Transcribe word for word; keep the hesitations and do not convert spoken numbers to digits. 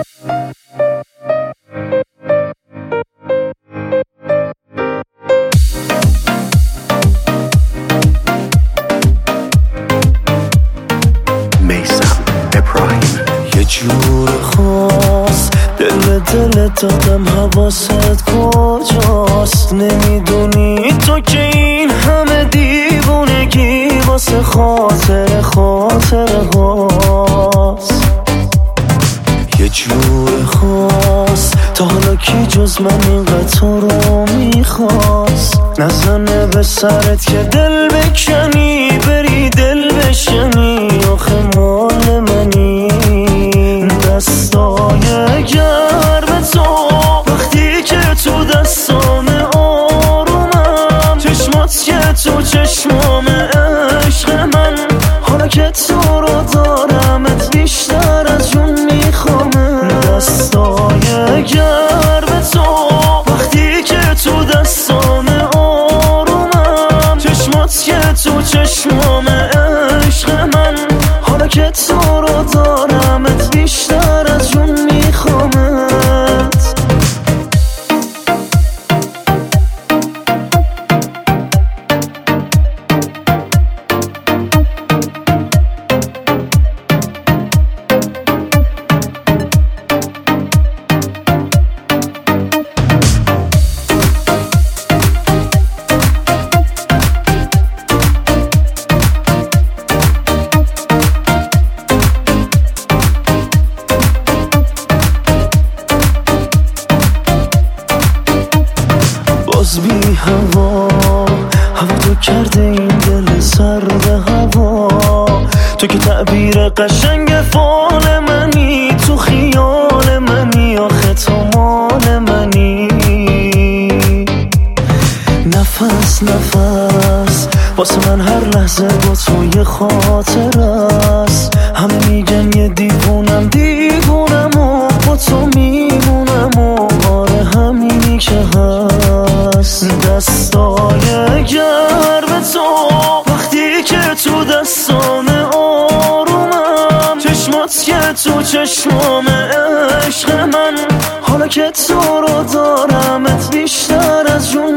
جور خاص دل به دل دادم، حواست کجاست؟ نمیدونی تو که این همه دیوونگی واسه خاطر خاطر هاست. یه جور خاص تا حالا کی جز من اینقدر تو رو میخواست؟ نزنه به سرت که دل بکنی بری دل بشنی، آخه مال منی دستای گرم تو وقتی که تو دستام آرومم، چشمات که تو چشمام عشق من، حالا که تو رو دارمت بیشتر از جون میخوامه. دستای گرم تو وقتی که تو دستام آرومم، چشمات که تو چشمام عشق من، حالا که تو رو دارمت بیشتر از جون میخوامت. باز بی هوا هوا تو کرده این دل سرد هوا، تو که تعبیر قشنگ فال منی، تو خیال منی، آخه تو مال منی. نفس نفس واسه من هر لحظه با تو یه خاطر است. همه میگن یه دیوونم دیوونم و با تو میمونم و آره همینی که هست. دستای گرم تو وقتی که تو دستام آرومم، چشمات که تو چشمام عشق من، حالا که تو رو دارمت بیشتر از جون